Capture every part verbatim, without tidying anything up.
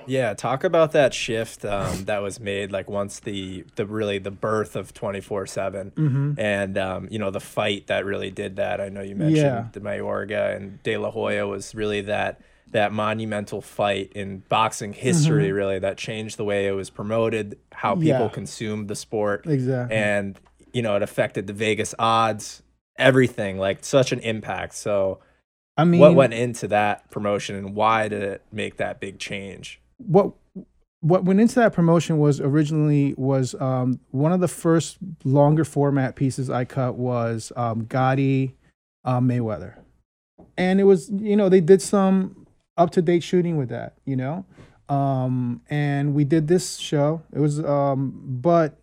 Yeah, talk about that shift um, that was made, like once the the really the birth of twenty-four seven, Mm-hmm. and um, you know the fight that really did that. I know you Yeah. mentioned the Mayorga and De La Hoya was really that that monumental fight in boxing history, Mm-hmm. really that changed the way it was promoted, how people Yeah. consumed the sport, Exactly. and you know it affected the Vegas odds, everything, like such an impact. So, I what mean, went into that promotion, and why did it make that big change? what what went into that promotion was originally was um, one of the first longer format pieces I cut was um, Gotti uh, Mayweather, and it was, you know, they did some up to date shooting with that, you know, um, and we did this show. It was, um, but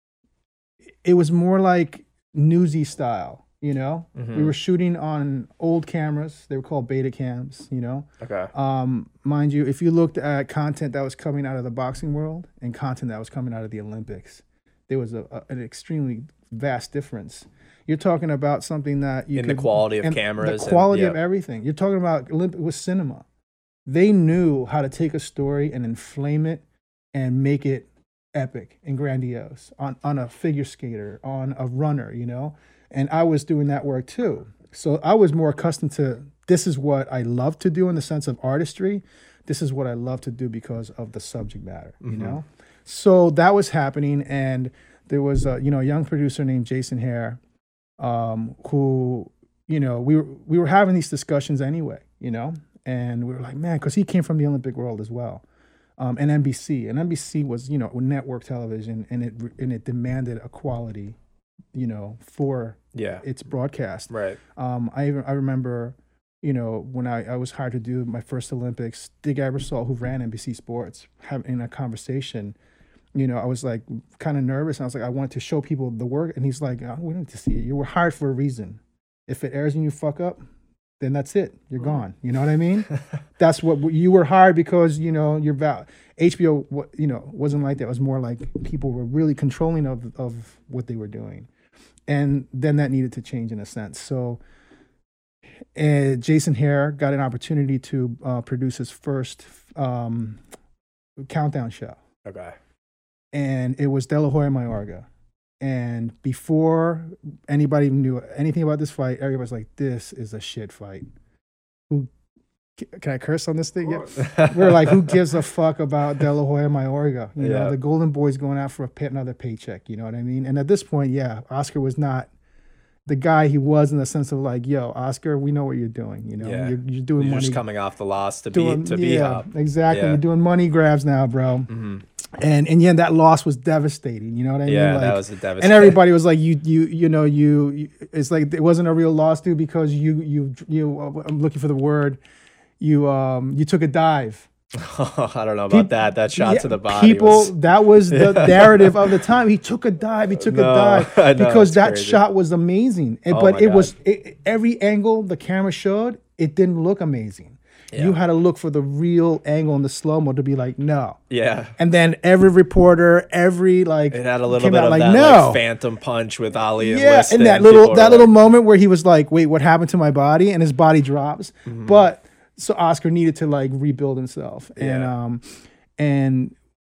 it was more like newsy style, you know. We Hmm. were shooting on old cameras. They were called beta cams, you know. Okay. Um, mind you, if you looked at content that was coming out of the boxing world and content that was coming out of the Olympics, there was a, a, an extremely vast difference. You're talking about something that you In could, the quality of and cameras, the quality and of yeah. everything. You're talking about Olympic with cinema. They knew how to take a story and inflame it and make it epic and grandiose on, on a figure skater, on a runner, you know? And I was doing that work too. So I was more accustomed to, this is what I love to do in the sense of artistry. This is what I love to do because of the subject matter, you Mhm. know? So that was happening. And there was a, you know, a young producer named Jason Hare, um, who, you know, we were, we were having these discussions anyway, you know? And we were like, man, because he came from the Olympic world as well. Um, and N B C. And N B C was, you know, network television, and it and it demanded a quality, you know, for Yeah. its broadcast. Right. Um, I even- I remember, you know, when I, I was hired to do my first Olympics, Dig Ebersol, who ran N B C Sports, having a conversation. You know, I was like kind of nervous, and I was like, I wanted to show people the work, and he's like, oh, we don't need to see it. You were hired for a reason. If it airs and you fuck up, then that's it. You're gone. You know what I mean? That's what you were hired because, you know, your val. H B O, wa- you know, wasn't like that. It was more like people were really controlling of of what they were doing, and then that needed to change in a sense. So, uh, Jason Hare got an opportunity to uh, produce his first um, countdown show, Okay. and it was De La Hoya Mayorga. And before anybody knew anything about this fight, everybody's like, "This is a shit fight." Who can I curse on this thing? Yeah. We're like, who gives a fuck about De La Hoya Mayorga? You know, Yeah. the Golden Boy's going out for a pay, another paycheck. You know what I mean? And at this point, yeah, Oscar was not the guy he was in the sense of like, yo, Oscar, we know what you're doing. You know, Yeah. you're, you're doing You're money. just coming off the loss to doing, be to yeah, be hop. exactly. Yeah. You're doing money grabs now, bro. Mhm. And and yeah, that loss was devastating. You know what I Yeah, mean? Like, that was a devastating. and everybody was like, you you you know you, you it's like it wasn't a real loss, dude, because you you you. uh, I'm looking for the word. You um you took a dive. I don't know about Peop- that. That shot yeah, to the body People, was. that was the narrative of the time. He took a dive. He took No, a dive I know, because it's that crazy. shot was amazing. And- Oh but my it was God. it, every angle the camera showed, it didn't look amazing. Yeah. You had to look for the real angle in the slow mo to be like, no. Yeah. And then every reporter, every like, It had a little came bit out of like, that no. like phantom punch with Ali and Yeah, Liston. and that People little were that little like, moment where he was like, "Wait, what happened to my body?" and his body drops. But so Oscar needed to like rebuild himself, and Yeah. um, and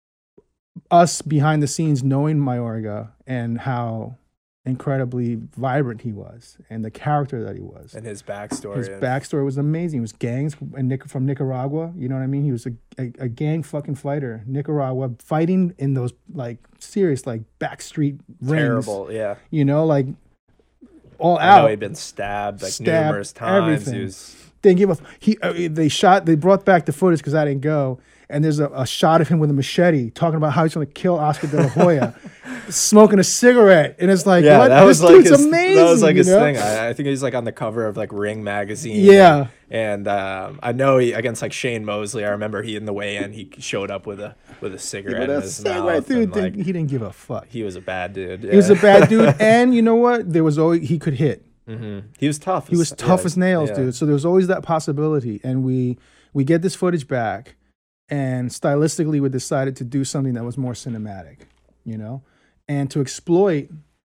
us behind the scenes knowing Mayorga and how incredibly vibrant he was, and the character that he was. and his backstory. His and- backstory was amazing. He was gangs and Nic- from Nicaragua. You know what I mean? He was a, a, a gang fucking fighter, Nicaragua, fighting in those like serious like backstreet rings. Terrible. Yeah. You know, like all I know out. he'd been stabbed like Stabbed, numerous times. everything. He was. Didn't give a. f- He uh, they shot. They brought back the footage because I didn't go. And there's a, a shot of him with a machete talking about how he's going to kill Oscar De La Hoya, smoking a cigarette, and it's like, Yeah, what? that This was like dude's his. amazing. That was like you his know? thing. I, I think he's like on the cover of like Ring magazine. Yeah. And, and um, I know he against like Shane Mosley. I remember he in the weigh-in he showed up with a with a cigarette But in that his cigarette mouth. dude, and, like, didn't- he didn't give a fuck. he was a bad dude. He was a bad dude, and you know what? There was always he could hit. hmm He was tough. He was tough yeah, as nails, yeah. dude. So there was always that possibility, and we we get this footage back, and stylistically we decided to do something that was more cinematic, you know, and to exploit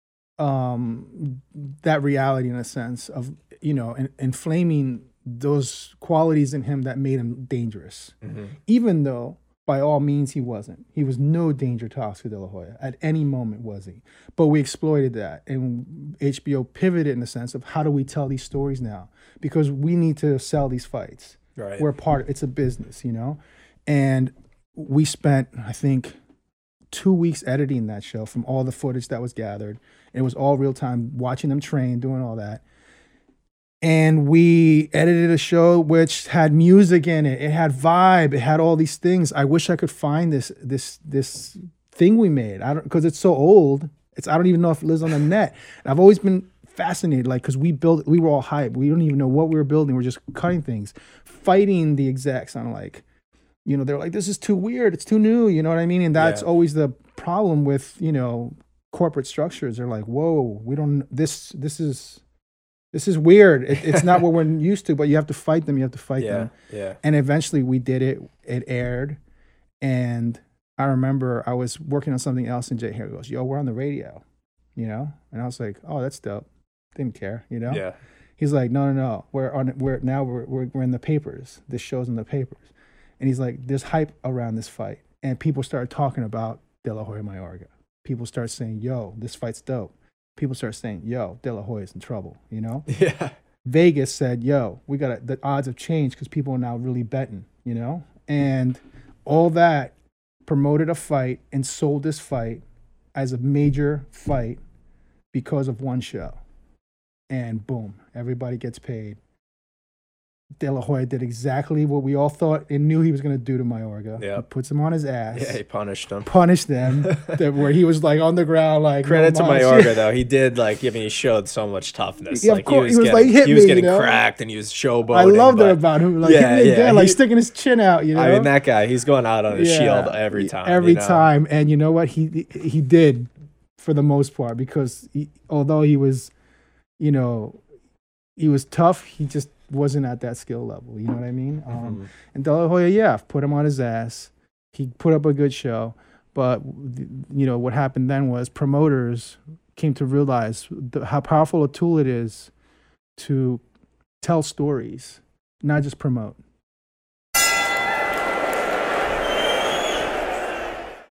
um, that reality in a sense of, you know, in, inflaming those qualities in him that made him dangerous, Mhm. even though by all means, he wasn't. He was no danger to Oscar De La Hoya at any moment, was he? But we exploited that, and H B O pivoted in the sense of how do we tell these stories now? Because we need to sell these fights. Right. We're part. It's a business, you know. And we spent, I think, two weeks editing that show from all the footage that was gathered. It was all real time, watching them train, doing all that. And we edited a show which had music in it. It had vibe. It had all these things. I wish I could find this this this thing we made. I don't because it's so old. It's I don't even know if it lives on the net. And I've always been fascinated, like because we built. We were all hyped. We don't even know what we were building. We're just cutting things, fighting the execs on like, you know, they're like, this is too weird. It's too new. You know what I mean? And that's Yeah. always the problem with you know corporate structures. They're like, whoa, we don't. This this is. This is weird. It, it's not what we're used to, but you have to fight them. You have to fight Yeah. them. Yeah. And eventually we did it. It aired. And I remember I was working on something else and Jay Hare goes, yo, we're on the radio, you know? And I was like, oh, that's dope. Didn't care, you know? Yeah. He's like, no, no, no. We're on we're now we're, we're we're in the papers. This show's in the papers. And he's like, there's hype around this fight. And people started talking about De La Hoya Mayorga. People start saying, yo, this fight's dope. People start saying, yo, De La Hoya's in trouble, you know? Yeah. Vegas said, yo, we got to, the odds have changed because people are now really betting, you know? And all that promoted a fight and sold this fight as a major fight because of one show. And boom, everybody gets paid. De La Hoya did exactly what we all thought and knew he was going to do to Mayorga. Yeah. He puts him on his ass. Yeah. He punished him. Punished them, that where he was like on the ground, like Credit no to mas. Mayorga though, he did like. I mean, he showed so much toughness. Yeah, of like course. he was, He was getting, like, hit he was me, getting you know? cracked and he was showboating. I loved but, it about him. Like, yeah, hit me yeah, again, like he- sticking his chin out, you know? I mean, that guy, he's going out on his Yeah, shield every time. Every you know? time. And you know what? He he did for the most part because he, although he was, you know, he was tough, he just wasn't at that skill level. You know what I mean? Um, Mhm. and De La Hoya, yeah, put him on his ass. He put up a good show. But, you know, what happened then was promoters came to realize the, how powerful a tool it is to tell stories, not just promote.